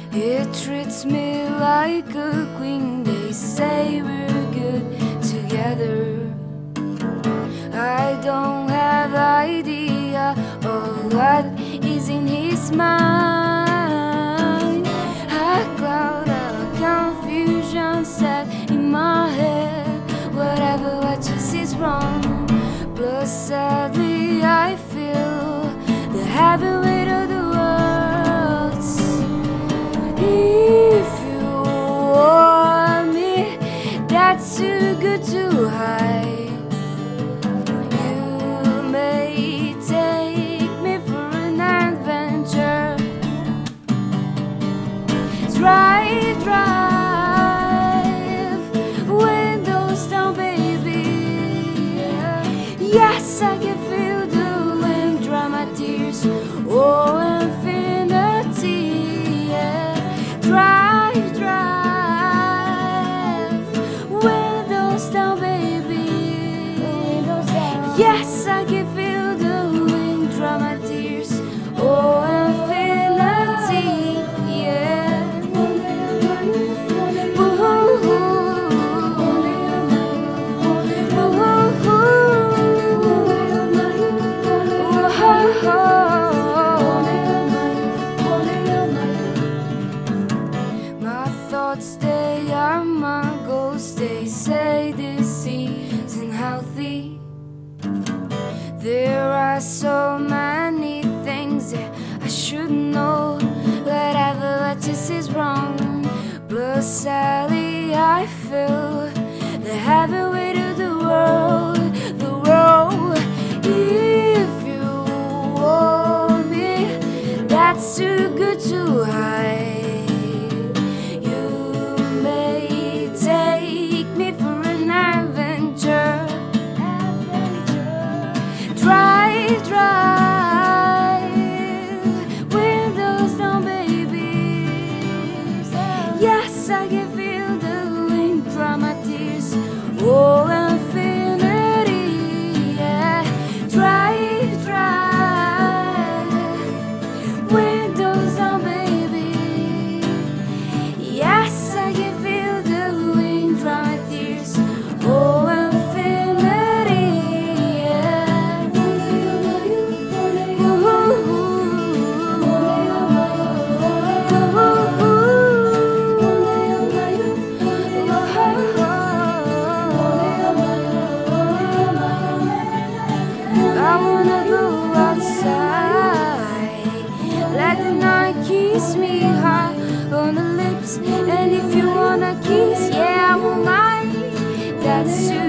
It treats me like a queen. They say we're good together. I don't have idea of what is in his mind. A cloud of confusion set in my head. Whatever I choose is wrong. Plus sadly I feel the heavy weight of the world. If you want me, that's too good to hide. You may take me for an adventure. Drive windows down, baby. Yes, I can feel the wind dry my tears. Oh, infinity, yeah. Drive windows down, baby. Yes, I can feel the wind dry my tears. Oh, infinity, yeah. My thoughts, they are my goals. They say this isn't healthy. There are so many things that I should know. Whatever I choose is wrong. Plus sadly I feel the heavy weight of the world. The world. If you want me, that's too good to hide. You may take me for an adventure. Drive windows down, baby. Yes, I can feel the wind dry my tears. Oh, infinity, yeah. Drive windows down, baby. Yes, I can feel the wind dry my tears. Oh, infinity, yeah. I wanna go outside, let the night kiss me hard on the lips. And if you wanna kiss, yeah, I won't mind. That's too